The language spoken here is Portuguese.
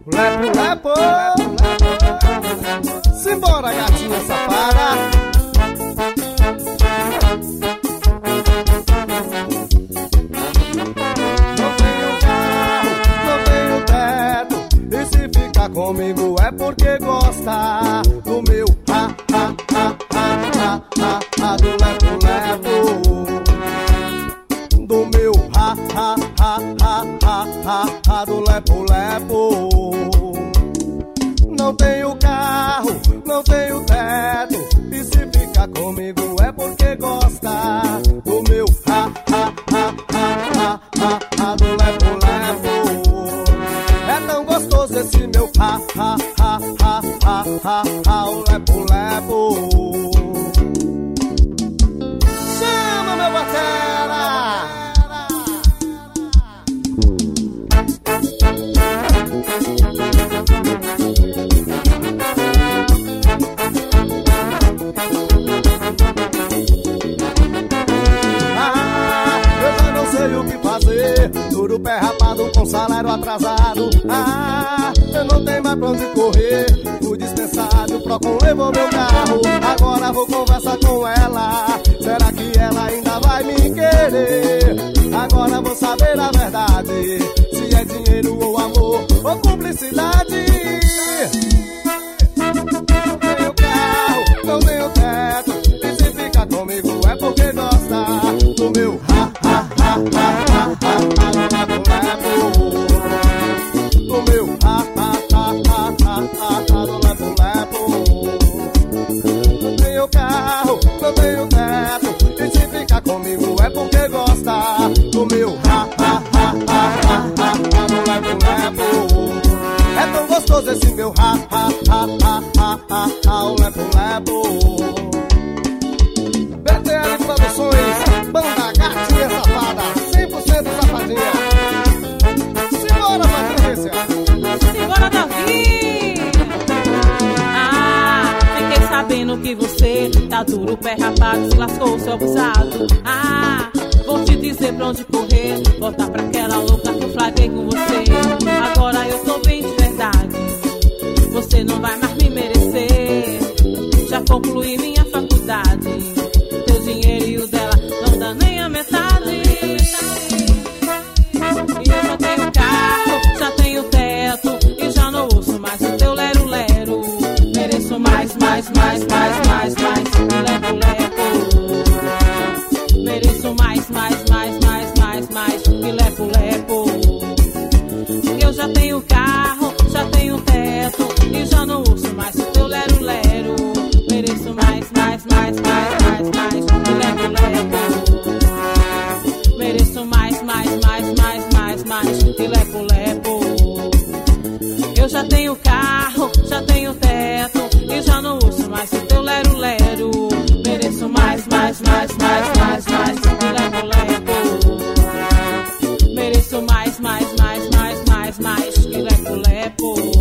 Lepo, lepo. Simbora, gatinha safada. Comigo é porque gosta do meu do lepo-lepo. Do meu do lepo-lepo. Não tenho carro, não tenho teto. E se fica comigo é porque gosta do meu do lepo-lepo. É tão gostoso esse meu o lepo-lepo. Chama, meu batera! Eu já não sei o que fazer. Duro pé rapado com salário atrasado. Eu não tenho mais pra onde correr. Fui dispensado, Procon levou meu carro. Agora vou conversar com ela. Será que ela ainda vai me querer? Agora vou saber a verdade. Se é dinheiro ou amor ou cumplicidade. Não tenho carro, não tenho teto. E se fica comigo é porque gosta do meu do meu do lepo-lepo. Não tenho carro, não tenho teto. E se fica comigo é porque gosta do meu do lepo-lepo. É tão gostoso esse meu o lepo-lepo. BTL Produções, banda gatinha safada, 100% safadinha. Simbora, Patrícia! Simbora, Davi! Fiquei sabendo que você tá duro, pé rapado, se lascou, seu abusado. Vou te dizer pra onde correr, voltar pra aquela louca que eu flagrei com você. Agora eu tô bem de verdade, você não vai mais me merecer. Já concluí minha faculdade, teu dinheiro e o dela não dá nem a metade. E eu já tenho carro, já tenho teto, e já não ouço mais o teu lero-lero. Mereço mais, lepo-lepo. Mereço mais, lepo-lepo. Eu já tenho carro, já tenho teto, e já não ouço mais o teu lero-lero. Mereço mais, lepo-lepo. Mereço mais, lepo-lepo. Eu já tenho carro, já tenho teto, e já não ouço mais o teu lero-lero. Mereço mais, lepo-lepo. Mereço mais, lepo-lepo.